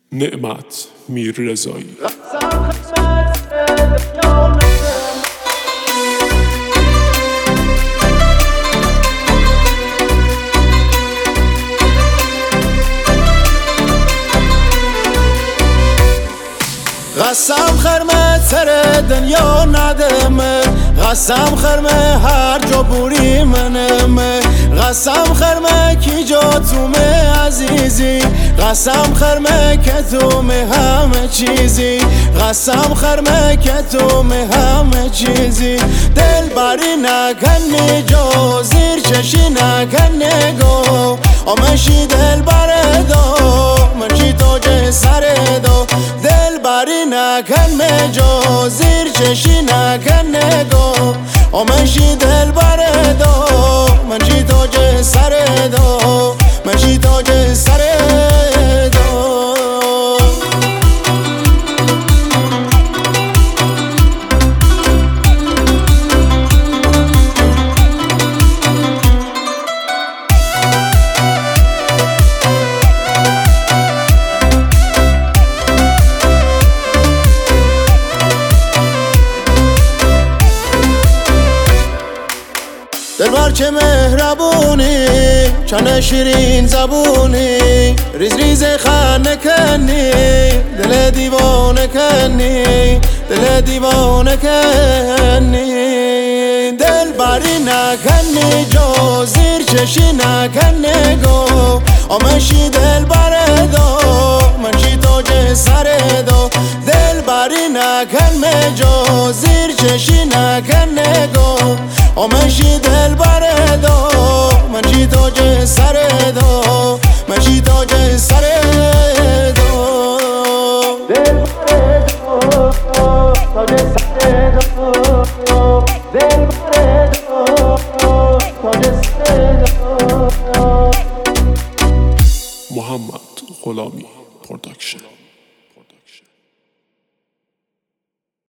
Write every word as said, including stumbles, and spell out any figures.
نعمت میررضایی. قسم خرمه سر دنیا ندمه، قسم خرمه هر جا بوری منمه، قسم خرمه کی جا تومه عزیزی، قسم خرمه که تومه همه چیزی، قسم خرمه که تومه همه چیزی. دل بری نکنی جو زیر چشی نکنی گو، آمشی دل بره دو منشی توجه سر دو. دل بری نکنه جو زیر چشی نکنه گو، آمشی دل بره دو منشی توجه سر دو منشی توجه سر دو. دلبر چه مهربونی، چند شیرین زبونی، ریز ریز خنده کنی، دل دیوانه کنی، دل دیوانه کنی. دل بری نکنی جو زیر چشی نکنی گو، آمشی دل بره دو منشی توجه سر دو. دل بری نکنی جو زیر چشی نکنی گو، آمشی دل بره دو منشی توجه سر دو منشی توجه سر دو. دل بره دو توجه سر دو، دل بره دو توجه سر دو. محمد غلامی پروداکشن.